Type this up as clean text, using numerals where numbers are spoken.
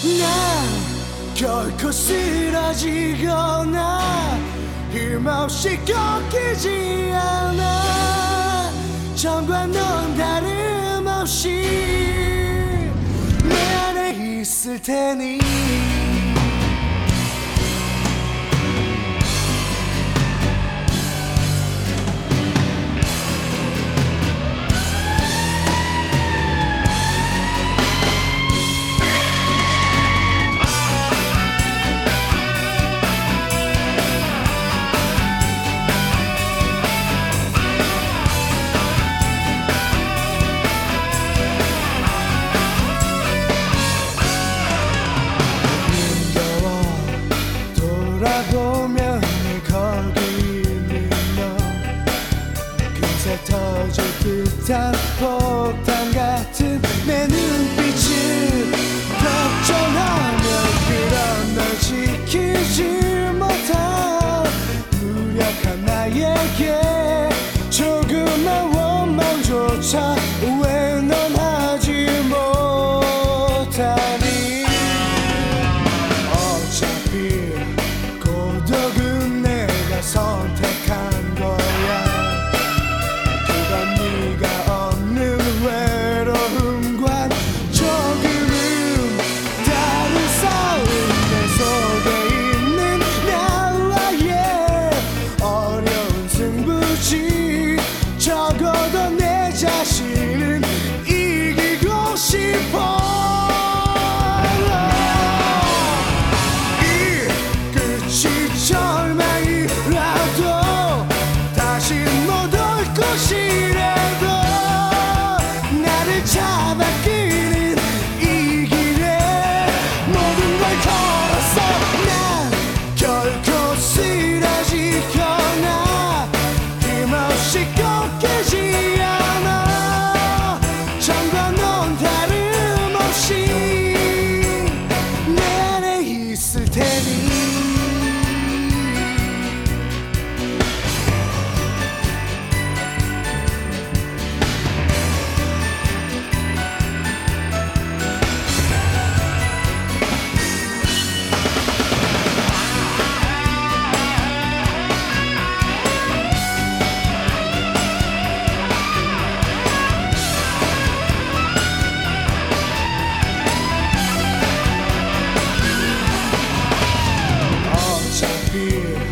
난 결코 쓰러지거나 힘없이 꺾이지 않아. 전과 넌 다름없이 내 안에 있을 테니. 돌아보면 거기 있는 너, 금세 터질 듯한 폭탄 같은 내 눈빛을 걱정하며 그런 널 지키지 못한 무력한 나에게 조금만 원망조차 왜 넌 하지 못하니. 고독은 내가 선택한 거야. 그건 네가 없는 외로움과 조금은 다른 싸움. 내 속에 있는 나와의 어려운 승부지. 적어도 내 자신은 이기고 싶어. 절망이라도 다시 못 올 것이라도 나를 잡아끄는 이 길에 모든 걸 걸었어. 난 결코 쓰러지거나 힘없이 꺾이지 않아. 전과 넌 다름없이 내 안에 있을 테니. 어차피